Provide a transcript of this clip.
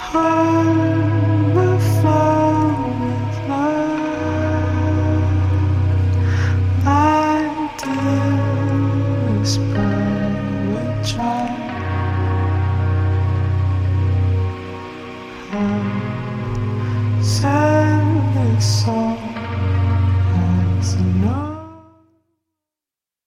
On the floor with love, my dearest private child. Send this song.